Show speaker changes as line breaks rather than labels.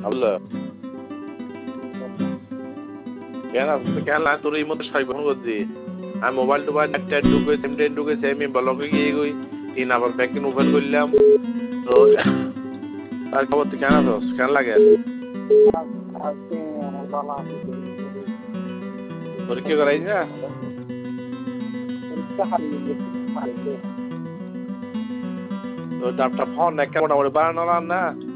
আল্লাহ কেন কেন তোর এই মতো সাই ফোন করছি আমি মোবাইল টোবাইল একটা ঢুকে সিমটা ঢুকে আমি ব্লকে গিয়ে গই তিন আবার ব্যাকিং ওপেন করলাম তো তার খবর তুই কেন আছিস কেন লাগে পরীক্ষা করাইছ না তো ডাবটা ফোন একটা মোটামুটি বানানো না